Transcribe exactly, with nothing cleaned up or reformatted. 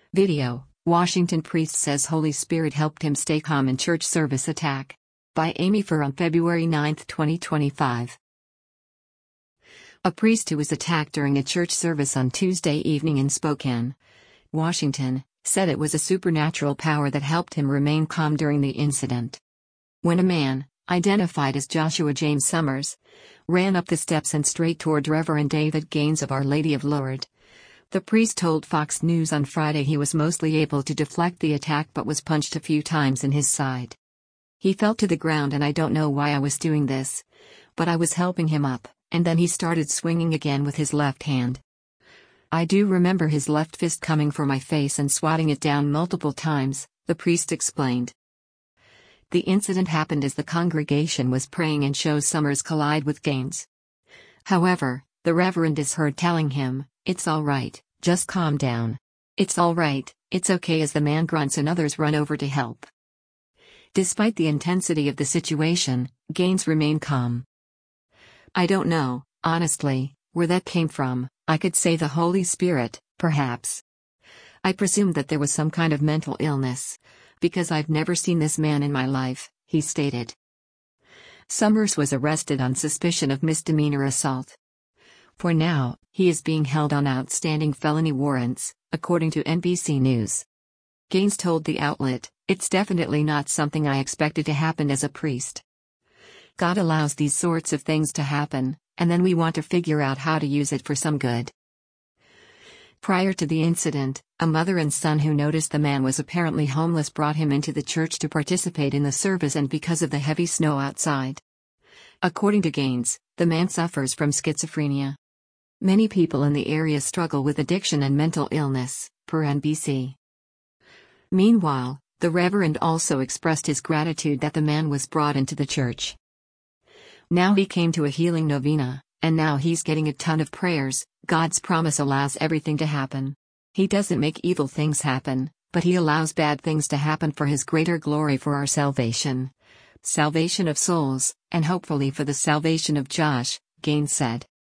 Video: Washington priest says Holy Spirit helped him stay calm in church service attack. By Amy Fur on February ninth, twenty twenty-five. A priest who was attacked during a church service on Tuesday evening in Spokane, Washington, said it was a supernatural power that helped him remain calm during the incident. When a man, identified as Joshua James Summers, ran up the steps and straight toward Reverend David Gaines of Our Lady of Lourdes, the priest told Fox News on Friday he was mostly able to deflect the attack but was punched a few times in his side. He fell to the ground and I don't know why I was doing this, but I was helping him up, and then he started swinging again with his left hand. I do remember his left fist coming for my face and swatting it down multiple times, the priest explained. The incident happened as the congregation was praying and shows Summers collide with Gaines. However, the Reverend is heard telling him, "It's all right, just calm down. It's all right, it's okay," as the man grunts and others run over to help. Despite the intensity of the situation, Gaines remained calm. "I don't know, honestly, where that came from. I could say the Holy Spirit, perhaps. I presumed that there was some kind of mental illness, because I've never seen this man in my life," he stated. Summers was arrested on suspicion of misdemeanor assault. For now, he is being held on outstanding felony warrants, according to N B C News. Gaines told the outlet, "It's definitely not something I expected to happen as a priest. God allows these sorts of things to happen, and then we want to figure out how to use it for some good." Prior to the incident, a mother and son who noticed the man was apparently homeless brought him into the church to participate in the service and because of the heavy snow outside. According to Gaines, the man suffers from schizophrenia. Many people in the area struggle with addiction and mental illness, per N B C. Meanwhile, the Reverend also expressed his gratitude that the man was brought into the church. Now he came to a healing novena, and now he's getting a ton of prayers. God's promise allows everything to happen. He doesn't make evil things happen, but He allows bad things to happen for His greater glory, for our salvation. Salvation of souls, and hopefully for the salvation of Josh, Gaines said.